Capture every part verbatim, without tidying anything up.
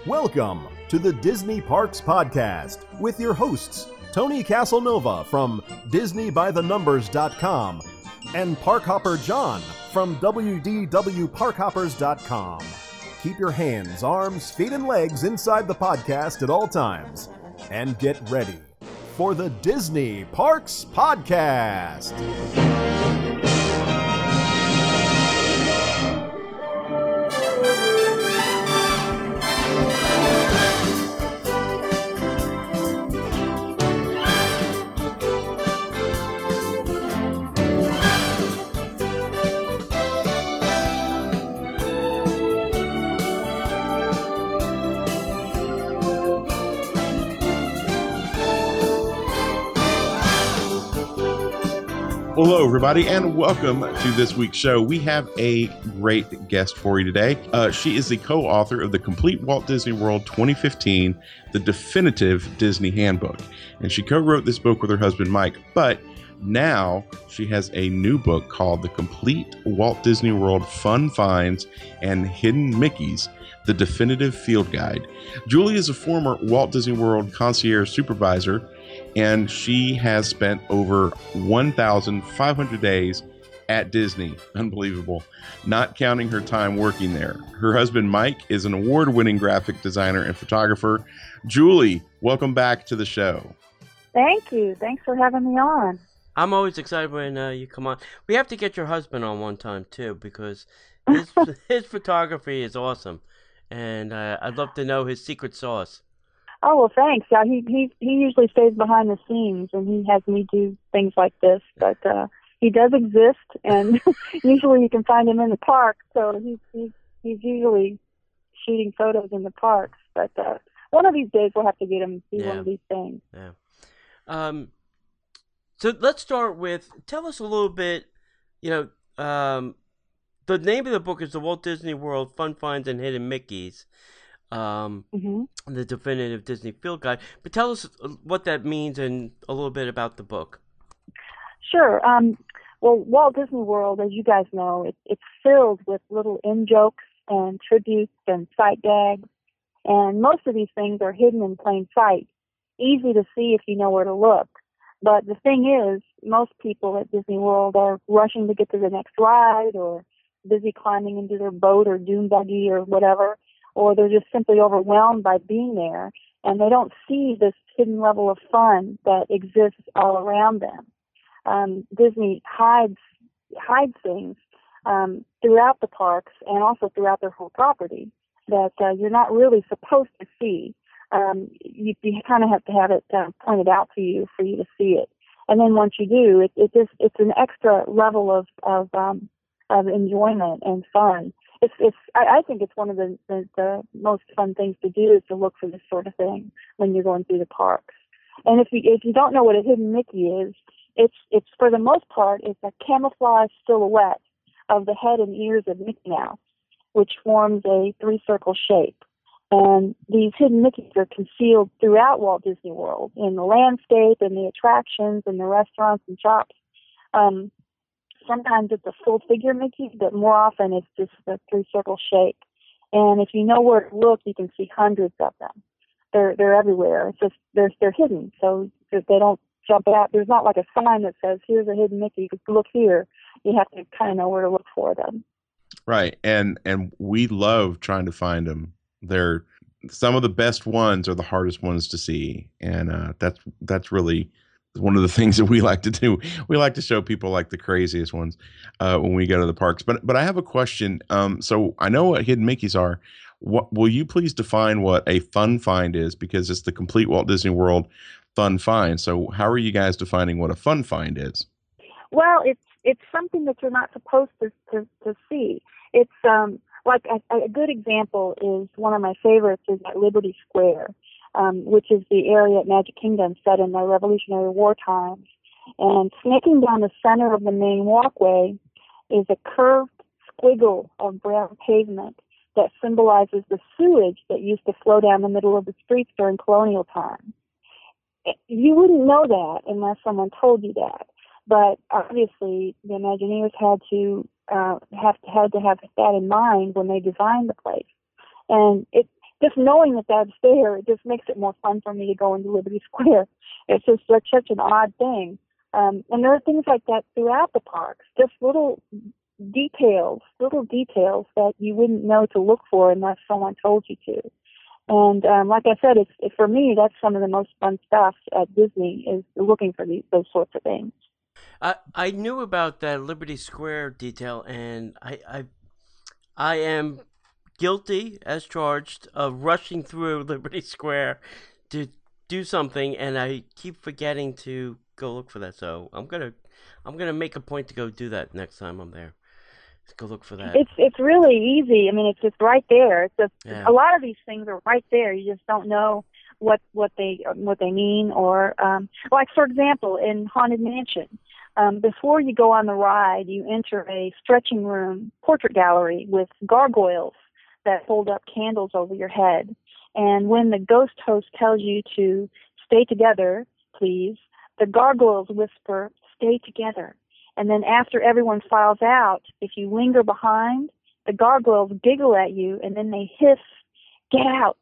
Welcome to the Disney Parks Podcast with your hosts, Tony Casanova from Disney By The Numbers dot com and Park Hopper John from W D W Park Hoppers dot com. Keep your hands, arms, feet, and legs inside the podcast at all times. And get ready for the Disney Parks Podcast. Hello, everybody, and welcome to this week's show. We have a great guest for you today. Uh, she is the co-author of the Complete Walt Disney World twenty fifteen, the definitive Disney Handbook. And she co-wrote this book with her husband, Mike. But now she has a new book called The Complete Walt Disney World Fun Finds and Hidden Mickeys, the definitive field guide. Julie is a former Walt Disney World concierge supervisor, and she has spent over one thousand five hundred days at Disney. Unbelievable. Not counting her time working there. Her husband, Mike, is an award-winning graphic designer and photographer. Julie, welcome back to the show. Thank you. Thanks for having me on. I'm always excited when uh, you come on. We have to get your husband on one time, too, because his, his photography is awesome. And uh, I'd love to know his secret sauce. Oh, well, thanks. Yeah, he he he usually stays behind the scenes, and he has me do things like this. But uh, he does exist, and usually you can find him in the park. So he's he's, he's usually shooting photos in the parks. But uh, one of these days we'll have to get him to do yeah. one of these things. Yeah. Um. So let's start with, tell us a little bit, you know, um, the name of the book is The Walt Disney World Fun Finds and Hidden Mickeys. Um, mm-hmm. The definitive Disney field guide. But tell us what that means and a little bit about the book. Sure. Um, well, Walt Disney World, as you guys know, it, it's filled with little in-jokes and tributes and sight gags. And most of these things are hidden in plain sight. Easy to see if you know where to look. But the thing is, most people at Disney World are rushing to get to the next ride or busy climbing into their boat or dune buggy or whatever, or they're just simply overwhelmed by being there, and they don't see this hidden level of fun that exists all around them. Um, Disney hides hides things um, throughout the parks and also throughout their whole property that uh, you're not really supposed to see. Um, you, you kind of have to have it uh, pointed out to you for you to see it, and then once you do, it, it just it's an extra level of of, um, of enjoyment and fun. It's, it's, I, I think it's one of the, the, the most fun things to do is to look for this sort of thing when you're going through the parks. And if you if you don't know what a hidden Mickey is, it's it's for the most part it's a camouflage silhouette of the head and ears of Mickey Mouse, which forms a three-circle shape. And these hidden Mickeys are concealed throughout Walt Disney World, in the landscape, in the attractions, in the restaurants and shops. Um, Sometimes it's a full-figure Mickey, but more often it's just a three-circle shape. And if you know where to look, you can see hundreds of them. They're they're everywhere. It's just they're they're hidden, so they don't jump out. There's not like a sign that says, "Here's a hidden Mickey. Look here." You have to kind of know where to look for them. Right, and and we love trying to find them. They're some of the best ones are the hardest ones to see, and uh, that's that's really one of the things that we like to do. We like to show people like the craziest ones uh, when we go to the parks. But but I have a question. Um, so I know what hidden Mickeys are. What will you please define what a fun find is? Because it's the Complete Walt Disney World Fun Find. So how are you guys defining what a fun find is? Well, it's it's something that you're not supposed to to, to see. It's um like a, a good example is one of my favorites is at Liberty Square. Um, which is the area at Magic Kingdom set in the Revolutionary War times. And snaking down the center of the main walkway is a curved squiggle of brown pavement that symbolizes the sewage that used to flow down the middle of the streets during colonial times. You wouldn't know that unless someone told you that. But obviously, the Imagineers had to uh, have had to have that in mind when they designed the place. And it just knowing that that's there, it just makes it more fun for me to go into Liberty Square. It's just such, such an odd thing. Um, and there are things like that throughout the parks, just little details, little details that you wouldn't know to look for unless someone told you to. And um, like I said, it's, it, for me, that's some of the most fun stuff at Disney is looking for these, those sorts of things. I I knew about that Liberty Square detail, and I I, I am guilty as charged of rushing through Liberty Square to do something, and I keep forgetting to go look for that. So I'm gonna I'm gonna make a point to go do that next time I'm there. Let's go look for that. It's it's really easy. I mean, it's just right there. It's just Yeah. a lot of these things are right there. You just don't know what what they what they mean, or um, like for example, in Haunted Mansion, um, before you go on the ride, you enter a stretching room portrait gallery with gargoyles that hold up candles over your head. And when the ghost host tells you to stay together, please, the gargoyles whisper, "Stay together." And then after everyone files out, if you linger behind, the gargoyles giggle at you, and then they hiss, "Get out."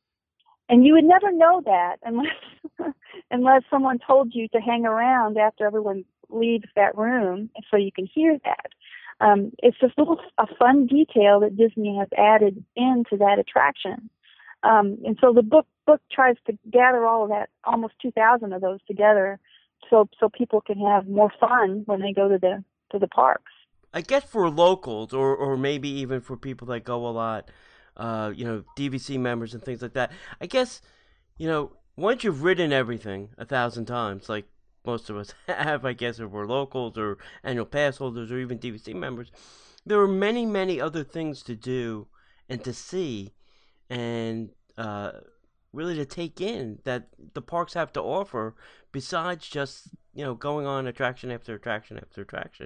And you would never know that unless unless someone told you to hang around after everyone leaves that room so you can hear that. Um, it's just little a fun detail that Disney has added into that attraction. Um, and so the book book tries to gather all of that, almost two thousand of those together, so so people can have more fun when they go to the to the parks. I guess for locals, or, or maybe even for people that go a lot, uh, you know, D V C members and things like that. I guess, you know, once you've ridden everything a thousand times, like most of us have, I guess, if we're locals or annual pass holders or even D V C members, there are many, many other things to do and to see and uh, really to take in that the parks have to offer besides just, you know, going on attraction after attraction after attraction.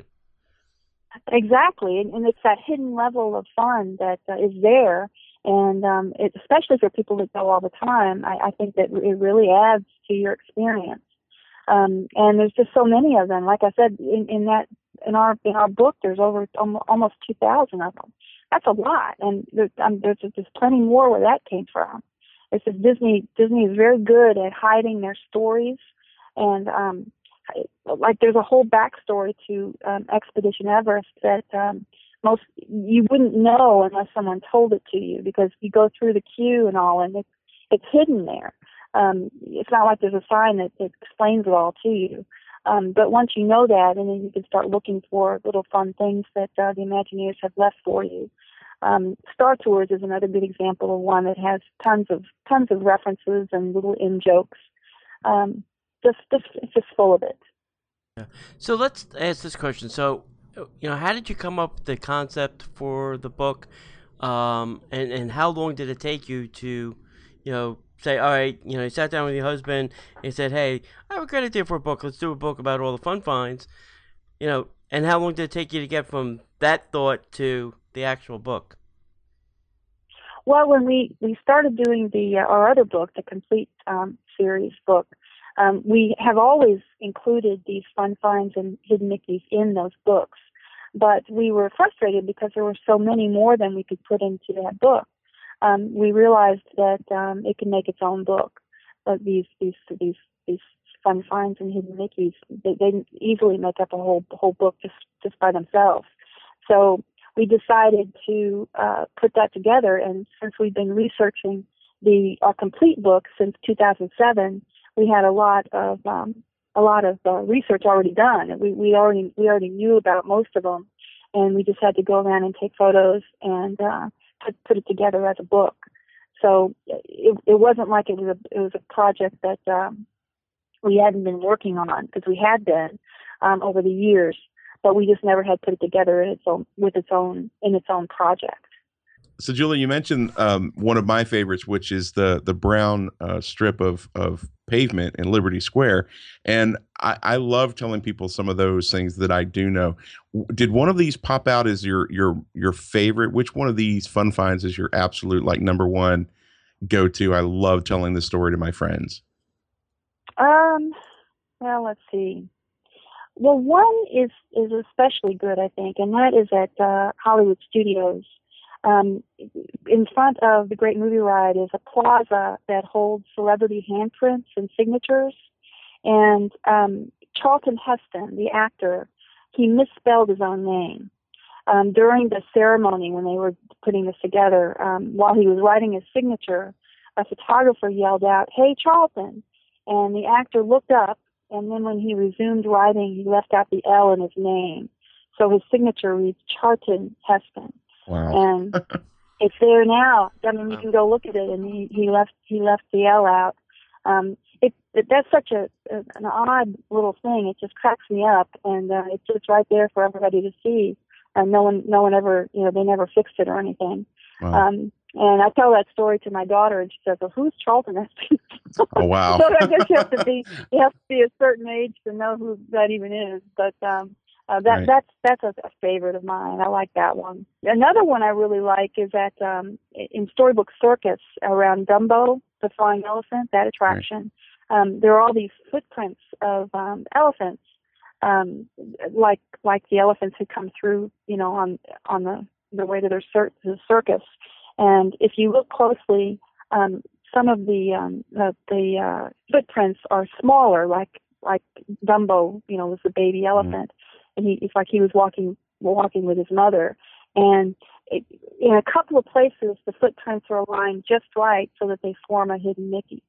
Exactly, and, and it's that hidden level of fun that uh, is there, and um, it, especially for people that go all the time, I, I think that it really adds to your experience. Um, and there's just so many of them. Like I said, in, in that in our in our book, there's over almost two thousand of them. That's a lot, and there's, um, there's just plenty more where that came from. It's just Disney. Disney is very good at hiding their stories, and um, like there's a whole backstory to um, Expedition Everest that um, most you wouldn't know unless someone told it to you, because you go through the queue and all, and it's it's hidden there. Um, it's not like there's a sign that, that explains it all to you. Um, but once you know that, and then you can start looking for little fun things that uh, the Imagineers have left for you. Um, Star Tours is another good example of one that has tons of tons of references and little in jokes. Um, just, just it's just full of it. Yeah. So let's ask this question. So, you know, how did you come up with the concept for the book, um, and and how long did it take you to, you know, say, all right, you know, you sat down with your husband and said, hey, I have a great idea for a book. Let's do a book about all the fun finds, you know, and how long did it take you to get from that thought to the actual book? Well, when we, we started doing the uh, our other book, the complete um, series book, um, we have always included these fun finds and hidden Mickeys in those books. But we were frustrated because there were so many more than we could put into that book. Um, we realized that um, it can make its own book. Uh, these these these these fun finds and hidden Mickeys, they, they easily make up a whole whole book just just by themselves. So we decided to uh, put that together. And since we've been researching the our complete book since two thousand seven, we had a lot of um, a lot of uh, research already done. We we already we already knew about most of them, and we just had to go around and take photos and uh, put put it together as a book. So it it wasn't like it was a it was a project that um, we hadn't been working on, because we had been um, over the years, but we just never had put it together in its own with its own in its own project. So, Julie, you mentioned um, one of my favorites, which is the the brown uh, strip of of pavement in Liberty Square, and I, I love telling people some of those things that I do know. Did one of these pop out as your your your favorite? Which one of these fun finds is your absolute like number one go to? I love telling the story to my friends. Um. Well, let's see. Well, one is is especially good, I think, and that is at uh, Hollywood Studios. Um, in front of the Great Movie Ride is a plaza that holds celebrity handprints and signatures. And um, Charlton Heston, the actor, he misspelled his own name. Um, during the ceremony when they were putting this together, um, while he was writing his signature, a photographer yelled out, "Hey, Charlton!" And the actor looked up, and then when he resumed writing, he left out the L in his name. So his signature reads Charlton Heston. Wow. And it's there now. I mean, you can go look at it, and he, he left he left the L out. Um, it, it that's such a, a an odd little thing. It just cracks me up, and uh, it's just right there for everybody to see. And no one, no one ever, you know, they never fixed it or anything. Wow. Um, and I tell that story to my daughter, and she says, "Well, who's Charlton Heston?" Oh, wow. So I guess you have to be, you have to be a certain age to know who that even is. But um, uh, that Right. that's that's a, a favorite of mine. I like that one. Another one I really like is at um, in Storybook Circus around Dumbo, the flying elephant, that attraction. Right. Um, there are all these footprints of um, elephants. Um, like like the elephants who come through, you know, on on the the way to their cir- to the circus, and if you look closely, um, some of the um, the, the uh, footprints are smaller, like like Dumbo, you know, was the baby elephant, mm-hmm. and he it's like he was walking walking with his mother, and it, in a couple of places the footprints are aligned just right so that they form a hidden Mickey.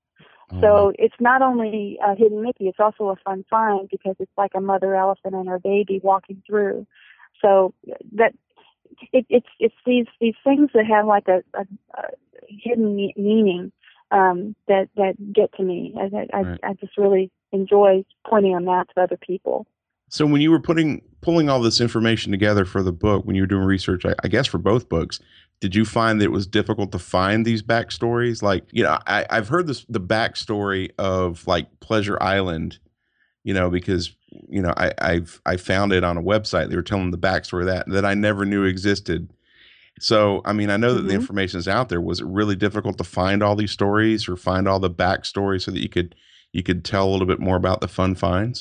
So it's not only a hidden Mickey, it's also a fun find because it's like a mother elephant and her baby walking through. So that it, it's it's these these things that have like a, a, a hidden me- meaning um, that that get to me. I, I, right. I just really enjoy pointing on that to other people. So when you were putting pulling all this information together for the book, when you were doing research, I, I guess for both books, did you find that it was difficult to find these backstories? Like, you know, I, I've heard this the backstory of like Pleasure Island, you know, because you know I, I've I found it on a website. They were telling the backstory of that that I never knew existed. So, I mean, I know that mm-hmm. the information is out there. Was it really difficult to find all these stories or find all the backstory so that you could you could tell a little bit more about the fun finds?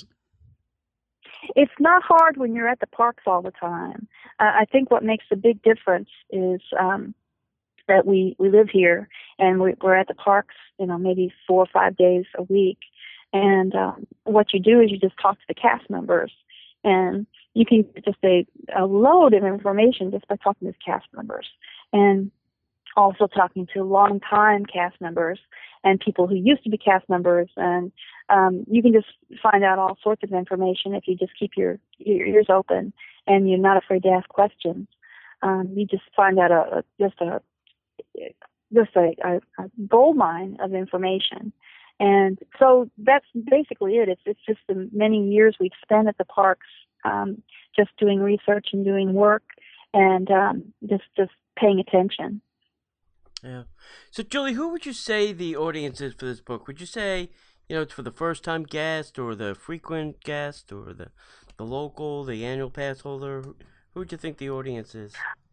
It's not hard when you're at the parks all the time. Uh, I think what makes the big difference is um, that we, we live here and we, we're at the parks, you know, maybe four or five days a week. And um, what you do is you just talk to the cast members, and you can get just a, a load of information just by talking to the cast members, and also talking to longtime cast members and people who used to be cast members. And um, you can just find out all sorts of information if you just keep your, your ears open and you're not afraid to ask questions. Um, you just find out a, a just a just a, a, a gold mine of information. And so that's basically it. It's it's just the many years we've spent at the parks, um, just doing research and doing work, and um, just just paying attention. Yeah. So, Julie, who would you say the audience is for this book? Would you say, you know, it's for the first-time guest, or the frequent guest, or the the local, the annual pass holder? Who would you think the audience is?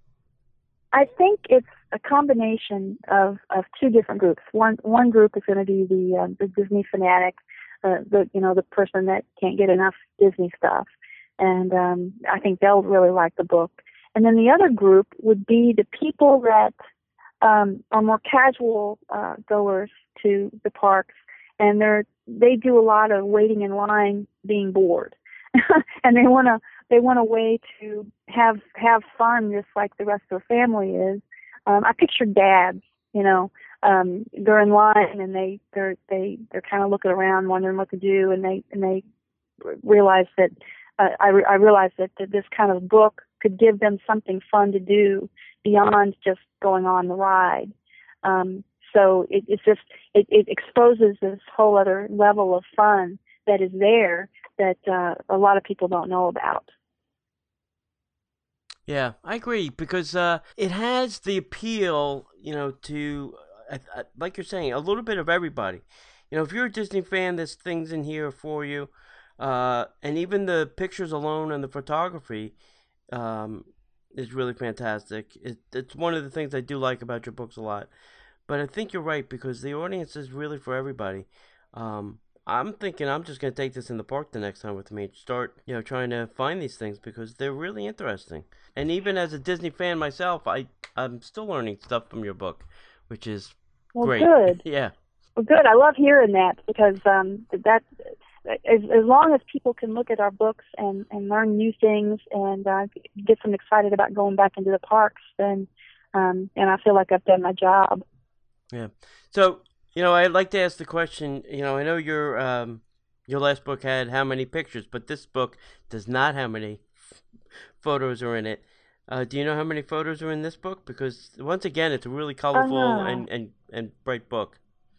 I think it's a combination of, of two different groups. One one group is going to be the uh, the Disney fanatic, uh, the you know the person that can't get enough Disney stuff, and um, I think they'll really like the book. And then the other group would be the people that um, are more casual uh, goers to the parks, and they're they do a lot of waiting in line, being bored, and they want to. They want a way to have have fun, just like the rest of their family is. Um, I picture dads, you know, um, they're in line and they they're they they're kind of looking around, wondering what to do, and they and they realize that uh, I re- I realize that, that this kind of book could give them something fun to do beyond just going on the ride. Um, so it, it's just it, it exposes this whole other level of fun that is there that uh, a lot of people don't know about. Yeah, I agree, because uh, it has the appeal, you know, to, uh, uh, like you're saying, a little bit of everybody. You know, if you're a Disney fan, there's things in here for you. Uh, and even the pictures alone and the photography um, is really fantastic. It, it's one of the things I do like about your books a lot. But I think you're right, because the audience is really for everybody. Um, I'm thinking I'm just going to take this in the park the next time with me. Start, you know, trying to find these things because they're really interesting. And even as a Disney fan myself, I, I'm still learning stuff from your book, which is well, great. Good. Yeah. Well, good. I love hearing that because um, that as, as long as people can look at our books and, and learn new things and uh, get them excited about going back into the parks, then um, and I feel like I've done my job. Yeah. So, you know, I'd like to ask the question, you know, I know your um, your last book had how many pictures, but this book does not have many photos are in it. Uh, do you know how many photos are in this book? Because, once again, it's a really colorful Uh, and, and, and bright book.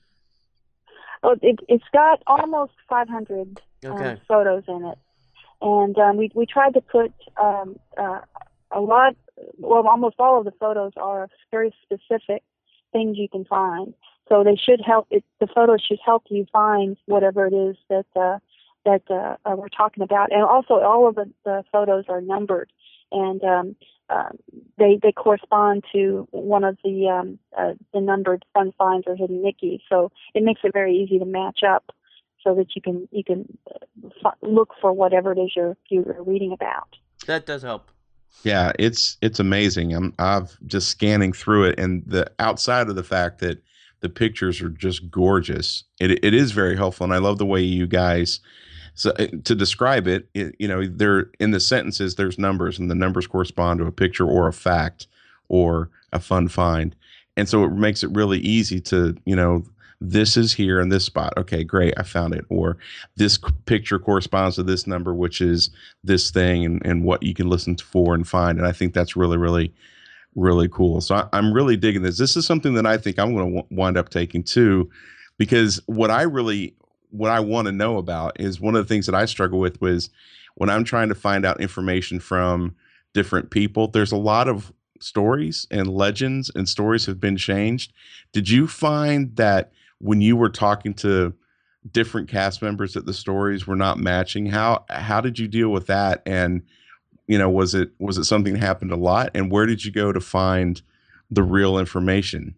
Oh, it, it's got almost five hundred Okay. um, photos in it. And um, we, we tried to put um, uh, a lot, well, almost all of the photos are very specific things you can find. So they should help, it, the photos should help you find whatever it is that uh, that uh, uh, we're talking about. And also all of the, the photos are numbered. And um, uh, they they correspond to one of the um, uh, the numbered fun finds or hidden Mickeys. So it makes it very easy to match up, so that you can you can f- look for whatever it is you're you're reading about. That does help. Yeah, it's it's amazing. I'm I've just scanning through it, and the outside of the fact that the pictures are just gorgeous, it it is very helpful, and I love the way you guys. So to describe it, it, you know, there in the sentences there's numbers, and the numbers correspond to a picture or a fact or a fun find, and so it makes it really easy to, you know, this is here in this spot. Okay, great, I found it. Or this c- picture corresponds to this number, which is this thing, and and what you can listen to for and find. And I think that's really, really, really cool. So I, I'm really digging this. This is something that I think I'm going to w- wind up taking too, because what I really what I want to know about is one of the things that I struggle with was when I'm trying to find out information from different people. There's a lot of stories and legends and stories have been changed. Did you find that when you were talking to different cast members that the stories were not matching? How how did you deal with that? And you know, was it was it something that happened a lot? And where did you go to find the real information?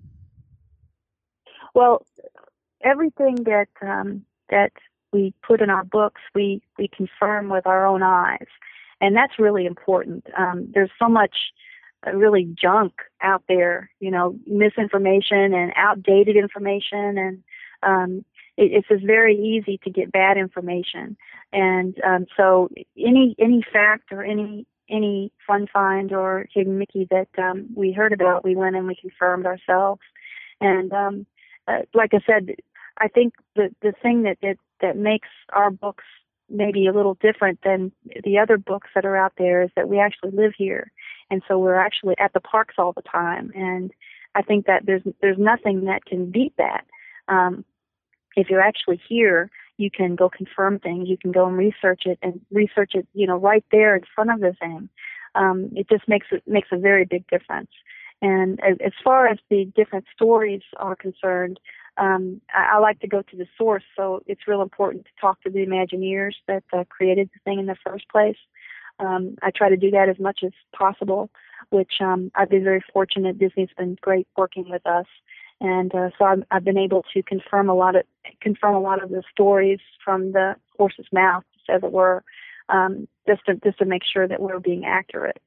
Well, everything that um, that we put in our books, we we confirm with our own eyes, and that's really important. Um, there's so much uh, really junk out there, you know, misinformation and outdated information, and um, it, it's just very easy to get bad information. And um, so, any any fact or any any fun find or hidden Mickey that um, we heard about, we went and we confirmed ourselves. And um, uh, like I said, I think the the thing that, that that makes our books maybe a little different than the other books that are out there is that we actually live here, and so we're actually at the parks all the time. And I think that there's there's nothing that can beat that. Um, if you're actually here, you can go confirm things. You can go and research it and research it, you know, right there in front of the thing. Um, it just makes it makes a very big difference. And as, as far as the different stories are concerned, um, I, I like to go to the source. So it's real important to talk to the Imagineers that uh, created the thing in the first place. Um, I try to do that as much as possible, which um, I've been very fortunate. Disney's been great working with us. And uh, so I've, I've been able to confirm a lot of confirm a lot of the stories from the horse's mouth, as it were, um, just to just to make sure that we're being accurate.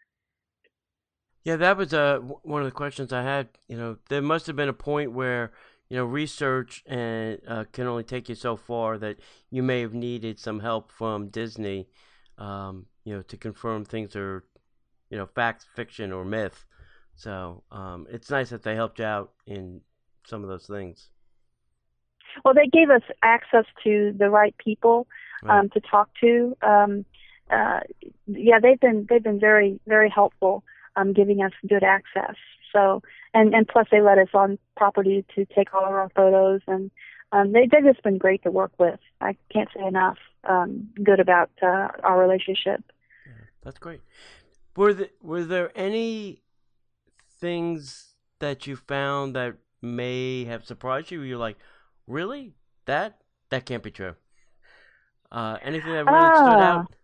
Yeah, that was uh, w- one of the questions I had. You know, there must have been a point where, you know, research and uh, can only take you so far that you may have needed some help from Disney, um, you know, to confirm things are, you know, fact, fiction, or myth. So um, it's nice that they helped you out in some of those things. Well, they gave us access to the right people um, Right. to talk to. Um, uh, yeah, they've been they've been very very helpful, um, giving us good access. So and and plus they let us on property to take all of our photos, and um, they they've just been great to work with. I can't say enough um, good about uh, our relationship. Yeah, that's great. Were the, were there any things that you found that may have surprised you? You're like, really? That that can't be true. Uh, anything that really stood Ah, out?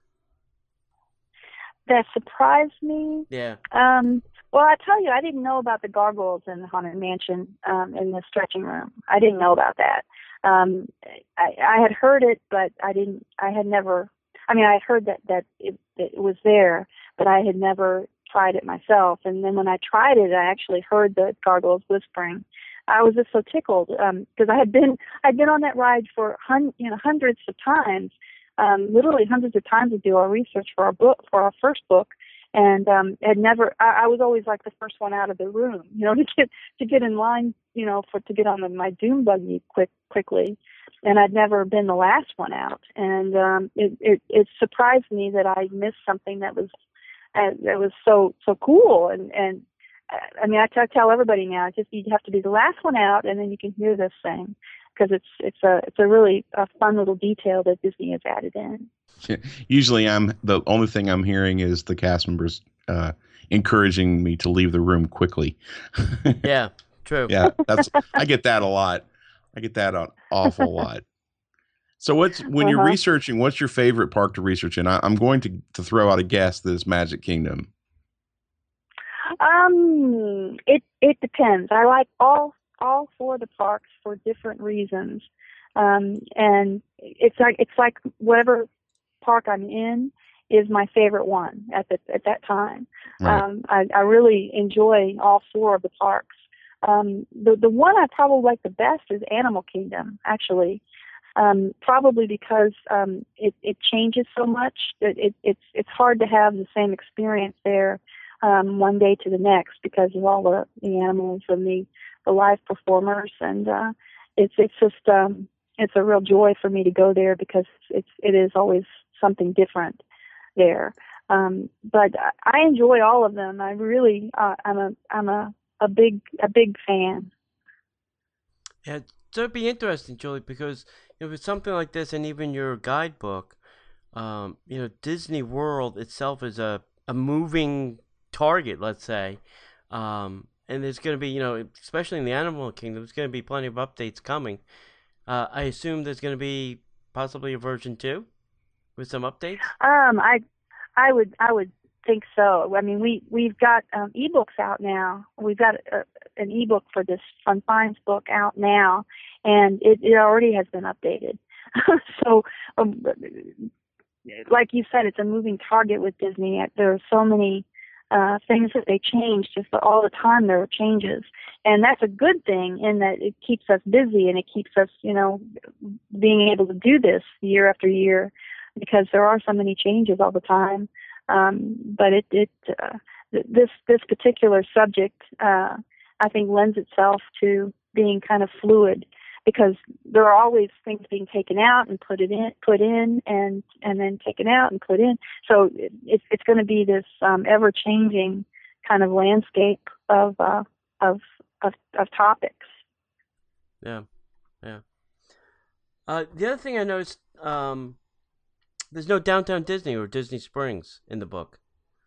that surprised me. Yeah. Um, well, I tell you, I didn't know about the gargoyles in the Haunted Mansion um, in the stretching room. I didn't know about that. Um, I, I had heard it, but I didn't. I had never. I mean, I had heard that that it, that it was there, but I had never tried it myself. And then when I tried it, I actually heard the gargoyles whispering. I was just so tickled because um, I had been I'd been on that ride for hun- you know hundreds of times, um, literally hundreds of times to do our research for our book for our first book, and um, had never. I, I was always like the first one out of the room, you know, to get to get in line, you know, for to get on the, my dune buggy quick quickly, and I'd never been the last one out, and um, it, it it surprised me that I missed something that was uh, that was so so cool and and. I mean, I t- tell everybody now, just you have to be the last one out, and then you can hear this thing because it's it's a it's a really a fun little detail that Disney has added in. Usually, I'm the only thing I'm hearing is the cast members uh, encouraging me to leave the room quickly. Yeah, true. Yeah, that's I get that a lot. I get that an awful lot. So, what's when uh-huh. you're researching? What's your favorite park to research? And I, I'm going to to throw out a guess that it's Magic Kingdom. Um, it it depends. I like all all four of the parks for different reasons, um, and it's like it's like whatever park I'm in is my favorite one at the at that time. Right. Um, I, I really enjoy all four of the parks. Um, the the one I probably like the best is Animal Kingdom, actually. Um, probably because um, it it changes so much that it, it's it's hard to have the same experience there. Um, one day to the next because of all the, the animals and the, the live performers, and uh, it's it's just um, it's a real joy for me to go there because it's it is always something different there. Um, but I enjoy all of them. I really uh, I'm a I'm a, a big a big fan. Yeah, so it'd be interesting, Julie, because if it's something like this, and even your guidebook, um, you know, Disney World itself is a a moving target, let's say, um, and there's going to be, you know, especially in the Animal Kingdom, there's going to be plenty of updates coming. Uh, I assume there's going to be possibly a version two with some updates. Um, I, I would, I would think so. I mean, we we've got um, ebooks out now. We've got a, an ebook for this Fun Finds book out now, and it, it already has been updated. so, um, like you said, it's a moving target with Disney. There are so many. Uh, things that they change just all the time. There are changes, and that's a good thing in that it keeps us busy and it keeps us, you know, being able to do this year after year because there are so many changes all the time. Um, but it, it uh, this this particular subject, uh, I think, lends itself to being kind of fluid because there are always things being taken out and put it in, put in, and and then taken out and put in. So it, it's it's going to be this um, ever changing kind of landscape of uh, of of of topics. Yeah, yeah. Uh, the other thing I noticed, um, there's no Downtown Disney or Disney Springs in the book.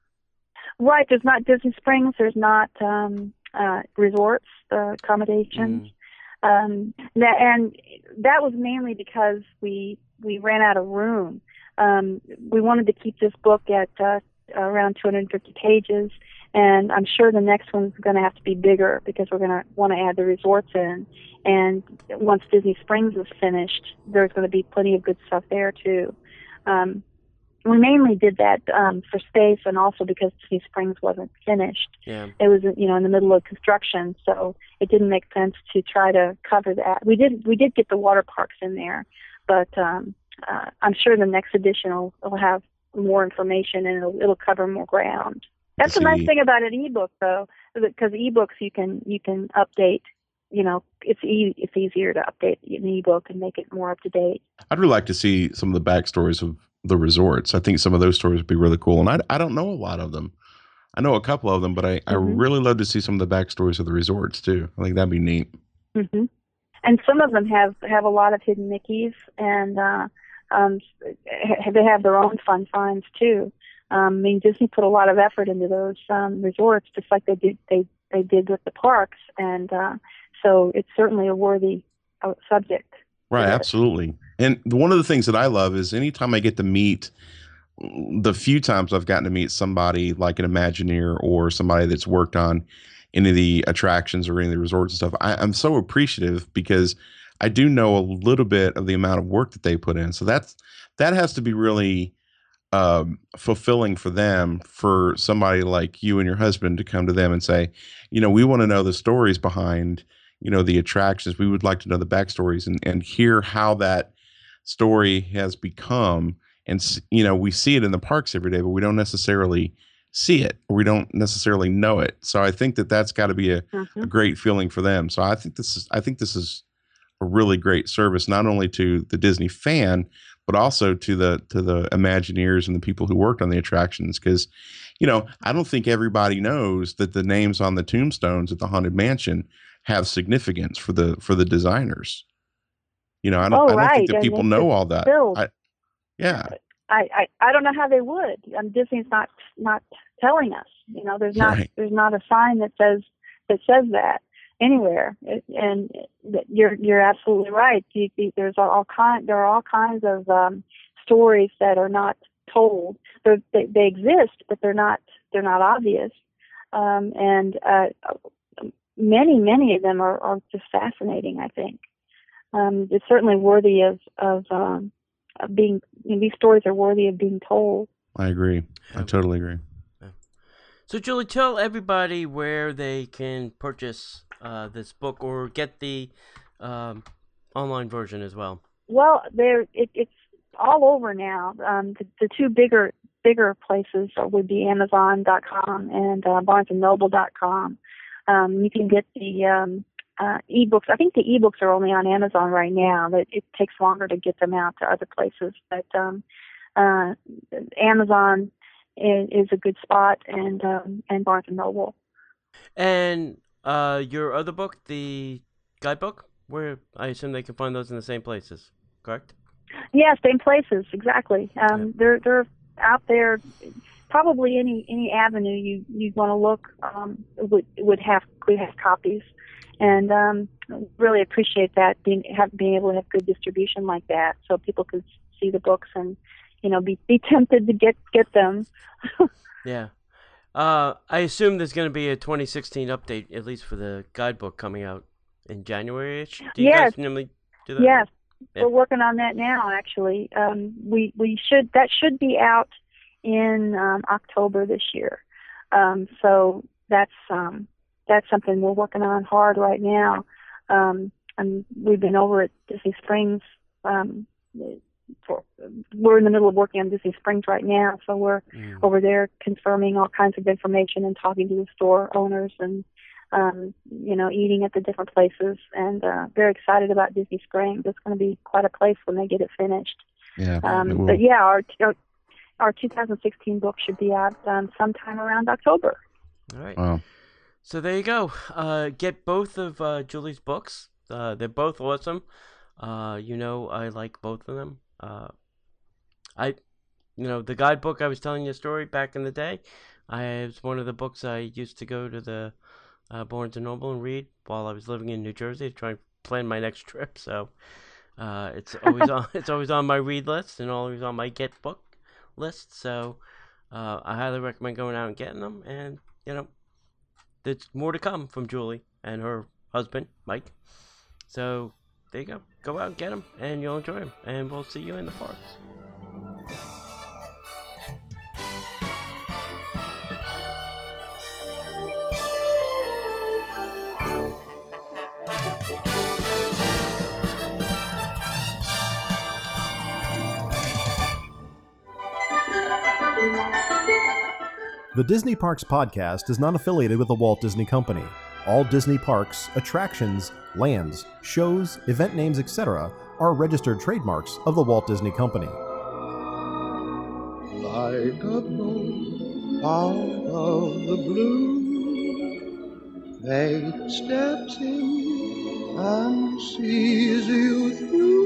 Right, there's not Disney Springs. There's not um, uh, resorts, uh, accommodations. Mm. Um, and that was mainly because we we ran out of room. Um, we wanted to keep this book at uh, around two hundred fifty pages, and I'm sure the next one's going to have to be bigger because we're going to want to add the resorts in. And once Disney Springs is finished, there's going to be plenty of good stuff there too. Um, we mainly did that um, for space and also because Disney Springs wasn't finished. Yeah. It was, you know, in the middle of construction, so it didn't make sense to try to cover that. We did we did get the water parks in there, but um, uh, I'm sure the next edition will, will have more information and it'll, it'll cover more ground. That's the nice thing about an ebook, though, because ebooks you can you can update. You know, it's e- it's easier to update an ebook and make it more up to date. I'd really like to see some of the backstories of the resorts. I think some of those stories would be really cool, and I I don't know a lot of them. I know a couple of them, but I, mm-hmm. I really love to see some of the backstories of the resorts too. I think that'd be neat. Mm-hmm. And some of them have have a lot of hidden Mickeys, and uh, um, they have their own fun finds too. Um, I mean, Disney put a lot of effort into those um, resorts, just like they did they they did with the parks, and uh, so it's certainly a worthy uh, subject. Right, absolutely. And the, one of the things that I love is anytime I get to meet, the few times I've gotten to meet somebody like an Imagineer or somebody that's worked on any of the attractions or any of the resorts and stuff, I, I'm so appreciative because I do know a little bit of the amount of work that they put in. So that's that has to be really um, fulfilling for them, for somebody like you and your husband to come to them and say, you know, we want to know the stories behind, you know, the attractions. We would like to know the backstories and, and hear how that story has become. And, you know, we see it in the parks every day, but we don't necessarily see it, or we don't necessarily know it. So I think that that's got to be a, mm-hmm. a great feeling for them. So I think this is, I think this is a really great service, not only to the Disney fan, but also to the to the Imagineers and the people who worked on the attractions. Because, you know, I don't think everybody knows that the names on the tombstones at the Haunted Mansion have significance for the for the designers. You know, I don't, oh, I don't right. think that and people know all that. I, yeah. I, I, I don't know how they would. Um, Disney's not not telling us. You know, there's not right. there's not a sign that says that says that anywhere. It, and you're you're absolutely right. You, you, there's all kind there are all kinds of um, stories that are not told. They're, they they exist, but they're not they're not obvious. Um, and uh, many many of them are, are just fascinating. I think um, it's certainly worthy of of um, being, you know, these stories are worthy of being told. I agree. I totally agree. So, Julie, tell everybody where they can purchase uh, this book or get the um, online version as well. Well, there it, it's all over now. Um, the, the two bigger bigger places would be Amazon dot com and uh, Barnes and Noble dot com. Um, you can get the um, Uh, ebooks. I think the ebooks are only on Amazon right now. But it takes longer to get them out to other places. But um, uh, Amazon is, is a good spot, and um, and Barnes and Noble. And uh, your other book, the guidebook, where I assume they can find those in the same places, correct? Yeah, same places, exactly. Um, yeah. They're they're out there. Probably any any avenue you you want to look um, would would have would have copies. And um, really appreciate that, being have, being able to have good distribution like that, so people could see the books and, you know, be, be tempted to get get them. Yeah, uh, I assume there's going to be a twenty sixteen update, at least for the guidebook, coming out in January-ish. Do you yes. guys normally do that? Yes, yeah. We're working on that now. Actually, um, we we should that should be out in um, October this year. Um, so that's. Um, That's something we're working on hard right now. Um, and we've been over at Disney Springs. Um, for, we're in the middle of working on Disney Springs right now, so we're mm. over there confirming all kinds of information and talking to the store owners and, um, you know, eating at the different places. And uh, very excited about Disney Springs. It's going to be quite a place when they get it finished. Yeah. Um, but yeah, our, our our two thousand sixteen book should be out um, sometime around October. All right. Wow. So there you go. Uh, get both of uh, Julie's books. Uh, they're both awesome. Uh, you know, I like both of them. Uh, I, you know, the guidebook I was telling you a story back in the day. I it was one of the books I used to go to the uh, Barnes and Noble and read while I was living in New Jersey to try and plan my next trip. So uh, it's always on. It's always on my read list and always on my get book list. So uh, I highly recommend going out and getting them. And you know. There's more to come from Julie and her husband, Mike. So, there you go. Go out and get them, and you'll enjoy them. And we'll see you in the parks. The Disney Parks Podcast is not affiliated with the Walt Disney Company. All Disney parks, attractions, lands, shows, event names, et cetera are registered trademarks of the Walt Disney Company. Like a boat out of the blue, fate steps in and sees you through.